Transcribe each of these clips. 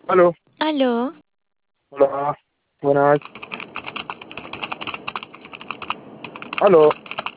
Aló, Aló, hola, buenas. Aló,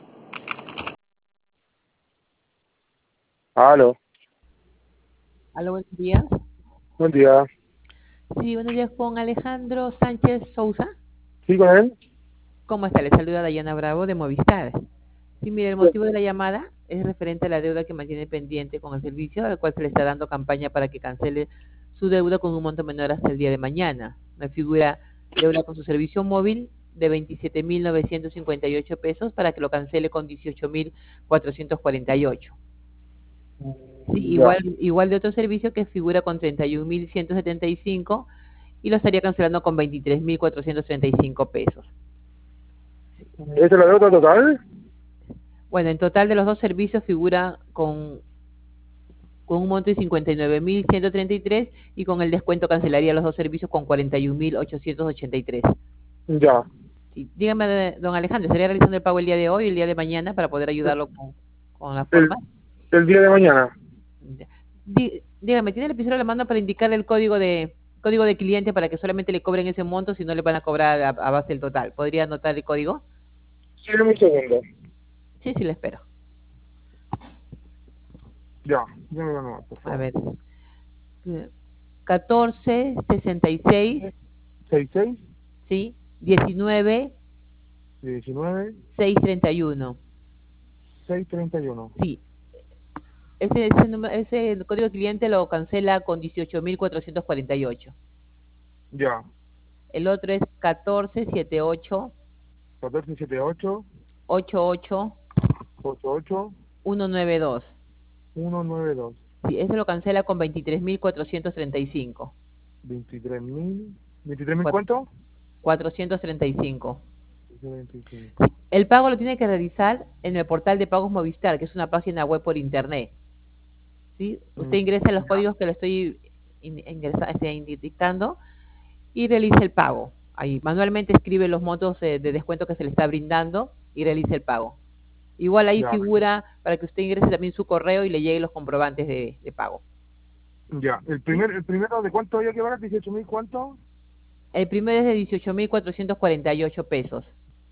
aló, Aló, buenos días. buen día. Sí, buenos días con Alejandro Sánchez Sousa. ¿Sí con él? ¿Cómo está? Le saluda Dayana Bravo de Movistar. Sí, mire, el Bien. motivo de la llamada es referente a la deuda que mantiene pendiente con el servicio, al cual se le está dando campaña para que cancele su deuda con un monto menor hasta el día de mañana. Me figura deuda con su servicio móvil de 27.958 pesos para que lo cancele con 18.448. Sí, Ya. igual de otro servicio que figura con 31.175 y lo estaría cancelando con 23.435 pesos. ¿Esa es la deuda total? Bueno, en total de los dos servicios figura con un monto de 59.133 y con el descuento cancelaría los dos servicios con 41.883. Ya. Sí, dígame, don Alejandro, ¿estaría realizando el pago el día de hoy o el día de mañana para poder ayudarlo con la El, forma? el día de mañana. Dígame, ¿tiene el lapicero a la mano para indicarle el código de cliente para que solamente le cobren ese monto si no le van a cobrar a base del total? ¿Podría anotar el código? Sí, un segundo. Sí, sí, le espero. Ya, ya me lo por A favor. ver, 1466, 66, ¿sí? 19, 19, 631. 631. Sí, ese código de cliente lo cancela con 18.448. Ya. El otro es 1478 1478, 88 88, 192. 192. Sí, ese lo cancela con 23.435. 23.000. ¿23.000 cuánto? 435. 25. El pago lo tiene que realizar en el portal de pagos Movistar, que es una página web por internet. ¿Sí? Usted ingresa los Ya. códigos que le estoy dictando y realiza el pago. Ahí manualmente escribe los montos de descuento que se le está brindando y realiza el pago. Igual ahí Ya. figura para que usted ingrese también su correo y le lleguen los comprobantes de pago. Ya. ¿Sí? El primero, ¿de cuánto había que pagar? ¿18.000 cuánto? El primero es de 18.448 pesos.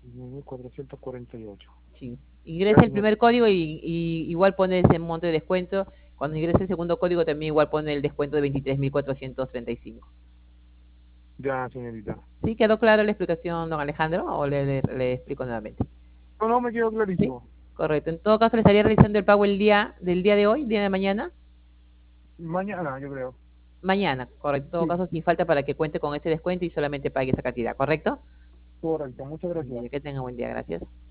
448. Sí. Ya, Ingresa el señor. primer código y igual pone ese monto de descuento. Cuando ingrese el segundo código también igual pone el descuento de 23.435. Ya, señorita. ¿Sí? ¿Quedó claro la explicación, don Alejandro? ¿O le explico nuevamente? No, no, me quedó Sí. clarísimo. Correcto. En todo caso, le estaría realizando el pago del día de hoy, día de mañana. Mañana, yo creo. Mañana, correcto. En todo Sí, caso, sin falta para que cuente con ese descuento y solamente pague esa cantidad, ¿correcto? correcto. Muchas gracias. Que tenga buen día, gracias.